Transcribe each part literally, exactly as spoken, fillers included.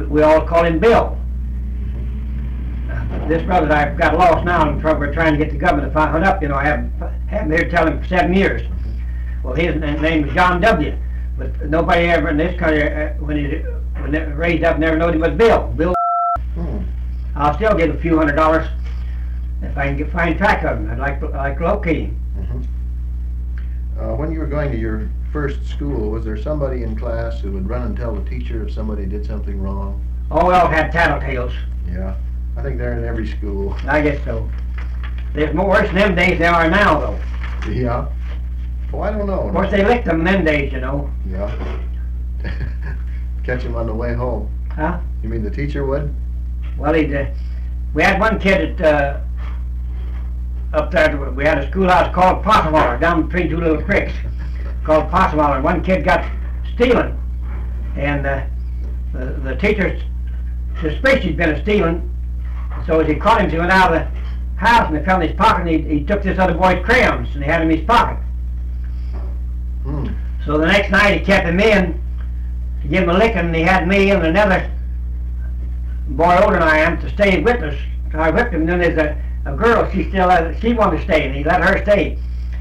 we all call him Bill. Uh, this brother that I've got lost now in trouble. We're trying to get the government to find up. You know, I haven't haven't been here to tell him for seven years. Well, his name was John W. But nobody ever in this country, uh, when he when they raised up, never knowed him was Bill. Bill. Hmm. I'll still give a few hundred dollars if I can get, find track of him. I'd like to, I'd like to locate him. Mm-hmm. uh, when you were going to your first school, was there somebody in class who would run and tell the teacher if somebody did something wrong? Oh, we all had tattletales. Yeah, I think they're in every school. I guess so. There's more worse in them days than there are now, though. Yeah. Oh, I don't know. Of course, they licked them in them days, you know. Yeah. Catch him on the way home. Huh? You mean the teacher would? Well, he uh, we had one kid at, uh, up there, we had a schoolhouse called Possumholler, down between two little creeks, called Possumholler. One kid got stealing, and uh, the, the teacher suspected he'd been a stealing, so as he caught him, he went out of the house and they found his pocket, and he, he took this other boy's crayons, and he had them in his pocket. Hmm. So the next night he kept him in to give him a licking, and he had me and another boy older than I am to stay with us. So I whipped him, and then there's a, a girl, she still had, she wanted to stay, and he let her stay.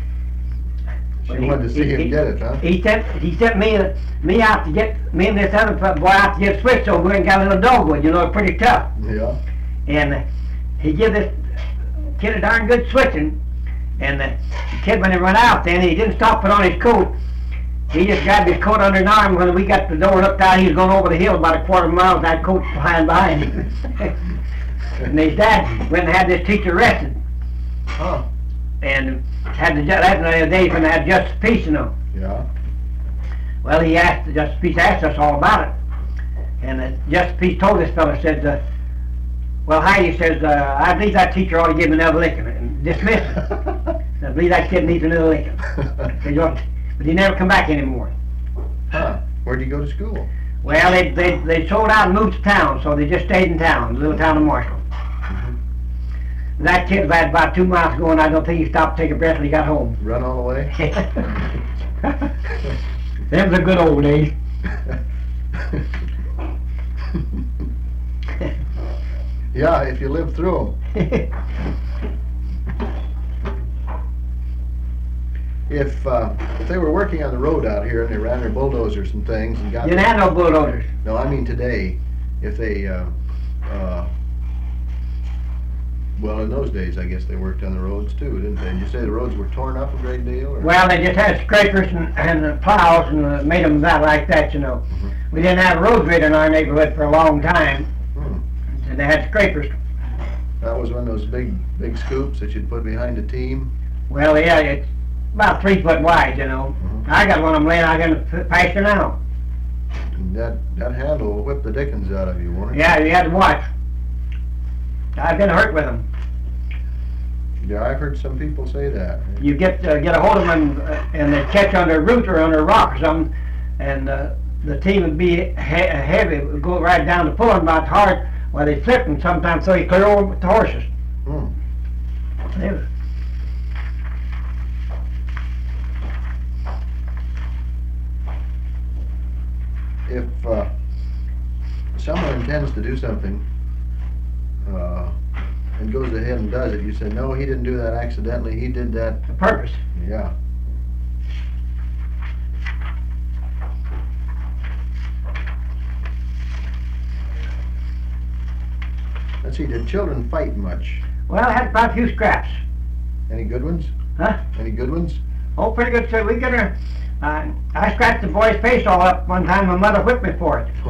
She But he- wanted to see he- him he- get it, huh? He sent he sent me uh, me out to get me and this other boy out to get switched, so we went and got a little dogwood, you know, pretty tough. Yeah. And uh, he give this kid a darn good switching, and uh, the kid, when he went out, then he didn't stop put on his coat. He just grabbed his coat under his arm. When we got the door and looked out, he was going over the hill about a quarter of a mile with that coat behind behind him. And his dad went and had this teacher arrested, Huh. and had the ju- that the other day when they had Justice Peace, you know. Yeah. Well, he asked, Justice Peace asked us all about it, and uh, Justice Peace told this fellow, said, uh, well, Heidi says, uh, I believe that teacher ought to give him another licking, and dismiss him. I believe that kid needs another licking. Said, "You ought to-" But he never come back anymore. Huh. Where'd you go to school? Well, they, they, they sold out and moved to town, so they just stayed in town, the little town of Marshall. Mm-hmm. That kid had about two miles to go, and I don't think he stopped to take a breath till he got home. Run all the way? Them was the good old days. Yeah, if you live through them. If, uh, if they were working on the road out here and they ran their bulldozers and things and got... Didn't have no bulldozers. No, I mean today, if they, uh, uh, well, in those days, I guess they worked on the roads too, didn't they? Did you say the roads were torn up a great deal? Or? Well, they just had scrapers and, and uh, plows and uh, made them that like that, you know. Mhm. We didn't have a road grid in our neighborhood for a long time, Hmm. and they had scrapers. That was one of those big, big scoops that you'd put behind a team? Well, yeah, it's about three foot wide, you know. Mhm. I got one of them laying out in the pasture now. And that, that handle will whip the dickens out of you, won't it? Yeah, you had to watch. I've been hurt with them. Yeah, I've heard some people say that. You get uh, get a hold of them, uh, and they catch under a root or under a rock or something, and uh, the team would be he heavy, it would go right down to pulling about hard, while they flip and sometimes throw you clear over the horses. Hmm. They was- If uh, someone intends to do something uh, and goes ahead and does it, you say, no, he didn't do that accidentally, he did that, the purpose. yeah. Let's see, did children fight much? Well, I had quite a few scraps. Any good ones? Huh? Any good ones? Oh, pretty good. So we got her. Uh, I scratched the boy's face all up one time. My mother whipped me for it.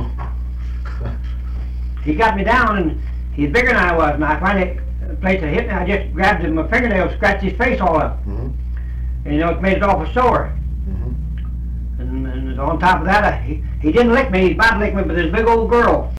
He got me down, and he's bigger than I was. And I finally, the place that hit me, I just grabbed him with my fingernail, scratched his face all up. Mm-hmm. And you know, it made it awful sore. Mm-hmm. And, and on top of that, I, he, he didn't lick me. He about licked me, but this big old girl.